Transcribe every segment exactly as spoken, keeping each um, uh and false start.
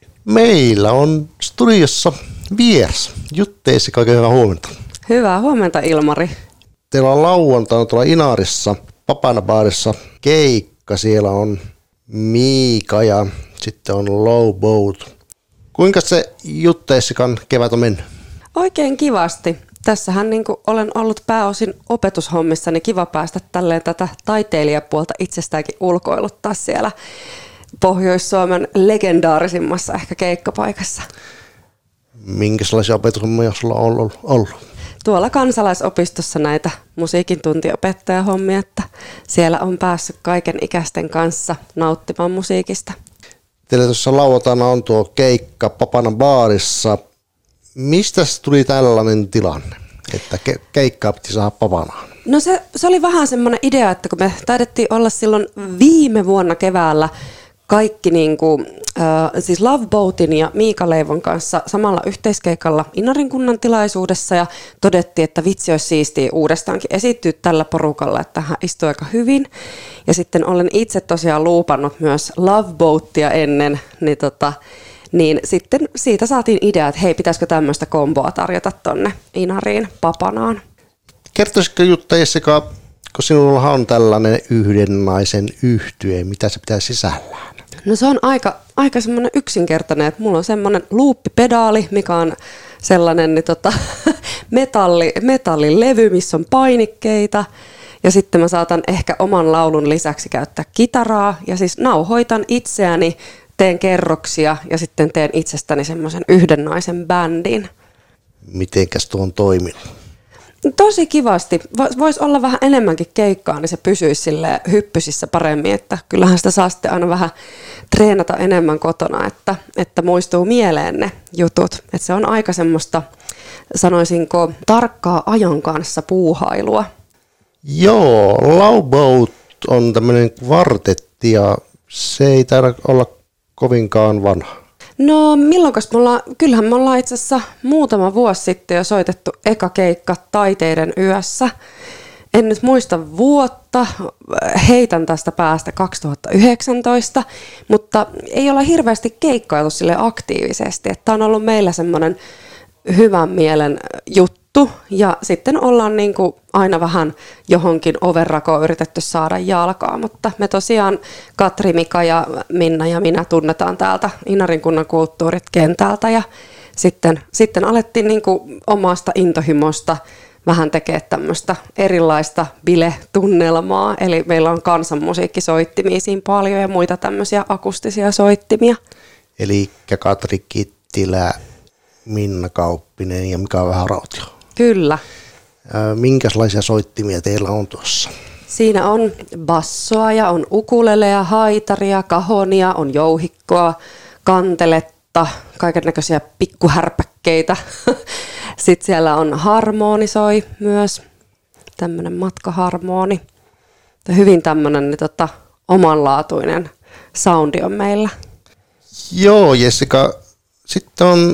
Meillä on studiossa vieras. Jutta-Jessica, oikein hyvää huomenta. Hyvää huomenta, Ilmari. Teillä on lauantaina tuolla Inarissa, Papanabaarissa keikka. Siellä on Miika ja sitten on Low Boat. Kuinka se Jutta-Jessican kevät on mennyt? Oikein kivasti. Tässähän niin kuin olen ollut pääosin opetushommissa, niin kiva päästä tälleen tätä taiteilijapuolta itsestäänkin ulkoiluttaa siellä Pohjois-Suomen legendaarisimmassa ehkä keikkapaikassa. Minkälaisia opetushommia sulla on ollut? Tuolla kansalaisopistossa näitä musiikin tuntiopettajahommia, että siellä on päässyt kaiken ikäisten kanssa nauttimaan musiikista. Teillä tuossa lauantaina on tuo keikka Papanabaarissa. Mistä tuli tällainen tilanne, että ke- keikkaa piti saada Papanaan? No se, se oli vähän semmoinen idea, että kun me taidettiin olla silloin viime vuonna keväällä kaikki niin kuin, äh, siis Love Boatin ja Miika Leivon kanssa samalla yhteiskeikalla Inarin kunnan tilaisuudessa ja todettiin, että vitsi olisi siistiä uudestaankin esiintyä tällä porukalla, että hän istui aika hyvin. Ja sitten olen itse tosiaan luupannut myös Love Boatia ennen, niin, tota, niin sitten siitä saatiin idea, että hei, pitäisikö tämmöistä komboa tarjota tonne Inariin Papanaan. Kertoisitko Jutta-Jessica, kun sinulla on tällainen yhden naisen yhtye, mitä se pitää sisällään? No se on aika, aika semmoinen yksinkertainen, että mulla on semmoinen luuppipedaali, mikä on sellainen niin tota, metalli, metallilevy, missä on painikkeita. Ja sitten mä saatan ehkä oman laulun lisäksi käyttää kitaraa ja siis nauhoitan itseäni, teen kerroksia ja sitten teen itsestäni semmoisen yhden naisen bändin. Mitenkäs tuo on toiminut? Tosi kivasti. Voisi olla vähän enemmänkin keikkaa, niin se pysyisi sille hyppysissä paremmin, että kyllähän sitä saa sitten aina vähän treenata enemmän kotona, että, että muistuu mieleen ne jutut. Että se on aika semmoista, sanoisinko, tarkkaa ajan kanssa puuhailua. Joo, Low Boat on tämmöinen kvartetti ja se ei taida olla kovinkaan vanha. No milloinkas me ollaan, kyllähän me ollaan itse asiassa muutama vuosi sitten jo soitettu eka keikka Taiteiden yössä. En nyt muista vuotta, heitän tästä päästä kaksituhattayhdeksäntoista, mutta ei olla hirveästi keikkailtu sille aktiivisesti. Tämä on ollut meillä semmoinen hyvän mielen juttu ja sitten ollaan niin kuin aina vähän johonkin ovenrakoon yritetty saada jalkaa, mutta me tosiaan Katri, Mika ja Minna ja minä tunnetaan täältä Inarin kunnan kulttuurit kentältä ja sitten, sitten alettiin niin kuin omasta intohimosta vähän tekemään tämmöistä erilaista bile-tunnelmaa, eli meillä on kansanmusiikkisoittimia siinä paljon ja muita tämmöisiä akustisia soittimia. Eli Katri Kittilä, Minna Kauppinen ja Mika Vähärautio. Kyllä. Minkälaisia soittimia teillä on tuossa? Siinä on bassoa ja on ukuleleja, haitaria, kahonia, on jouhikkoa, kanteletta, kaikennäköisiä pikkuhärpäkkeitä. Sitten siellä on harmonisoi myös, tämmöinen matkaharmoni. Hyvin tämmöinen niin tota, omanlaatuinen soundi on meillä. Joo, Jessica. Sitten on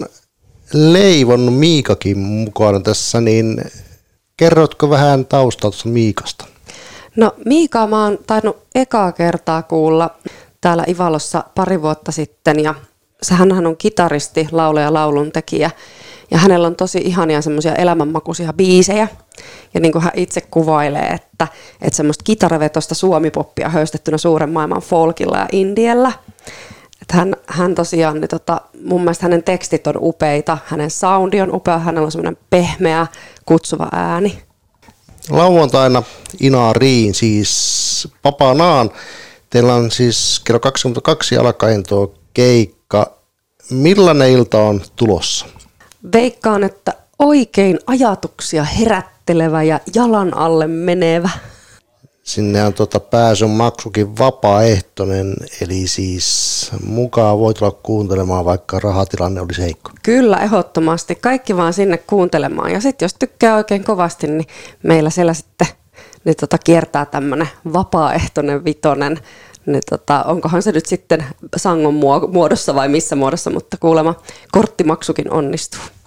Leivon Miikakin mukana tässä, niin kerrotko vähän taustalta Miikasta? No Miikaa mä oon tainnut ekaa kertaa kuulla täällä Ivalossa pari vuotta sitten ja hänhän on kitaristi, laulaja ja lauluntekijä ja hänellä on tosi ihania semmoisia elämänmakuisia biisejä ja niin kuin hän itse kuvailee, että, että semmoista kitaravetosta suomipoppia höystettynä suuren maailman folkilla ja indiellä. Hän, hän tosiaan, niin tota, mun mielestä hänen tekstit on upeita, hänen soundi on upea, hänellä on semmoinen pehmeä, kutsuva ääni. Lauantaina Inariin, siis Papanaan. Teillä on siis kello kaksikymmentäkaksi alkaen tuo keikka. Millainen ilta on tulossa? Veikkaan, että oikein ajatuksia herättelevä ja jalan alle menevä. Sinne on tuota pääsyn maksukin vapaaehtoinen, eli siis mukaan voi tulla kuuntelemaan, vaikka rahatilanne olisi heikko. Kyllä, ehdottomasti. Kaikki vaan sinne kuuntelemaan. Ja sitten jos tykkää oikein kovasti, niin meillä siellä sitten niin tota, kiertää tämmöinen vapaaehtoinen vitonen. Niin tota, onkohan se nyt sitten sangon muodossa vai missä muodossa, mutta kuulemma korttimaksukin onnistuu.